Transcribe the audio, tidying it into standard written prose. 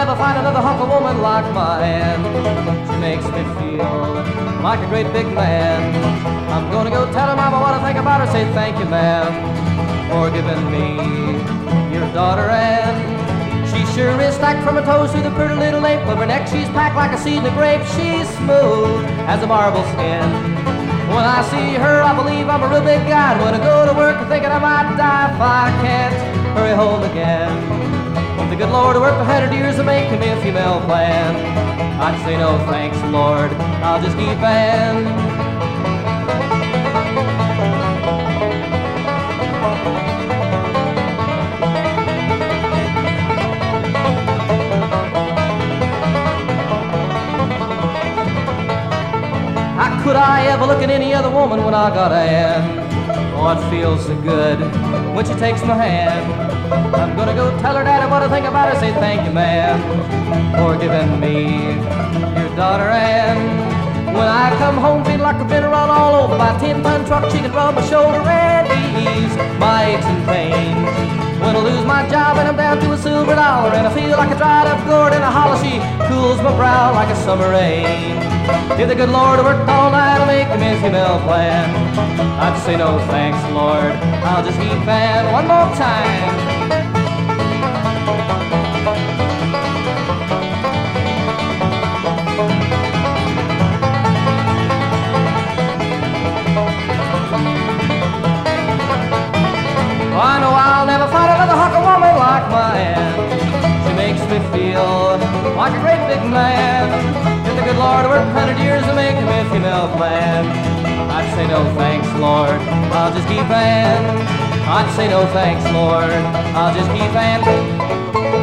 never find another hunk of woman like my Ann. She makes me feel like a great big man. I'm gonna go tell her mama what I think about her. Say thank you, ma'am, for giving me your daughter Ann. She sure is stacked from her toes to the pretty little nape of her neck. She's packed like a seed in a grape. She's smooth as a marble skin. When I see her, I believe I'm a real big guy. I'm gonna go to work thinking I might die if I can't hurry home again. If the good Lord were up 100 years to make me a female plan, I'd say no thanks, Lord, I'll just keep Ann. Could I ever look at any other woman when I got Ann? Oh, it feels so good when she takes my hand. I'm gonna go tell her daddy what I think about her. Say thank you, ma'am, for giving me your daughter Ann. When I come home feeling like I've been run all over by a 10-ton truck, she can rub my shoulder and ease my aches and pains. When I lose my job and I'm down to a silver dollar and I feel like a dried up gourd in a hollow, she cools my brow like a summer rain. If the good Lord worked all night to make me a female plan, I'd say no thanks, Lord, I'll just keep Ann. One more time. I know I'll never find another hunk of woman like my Ann. She makes me feel like a great big man. If the good Lord worked 100 years to make me a female plan, I'd say no thanks, Lord, I'll just keep Ann. I'd say no thanks, Lord, I'll just keep Ann.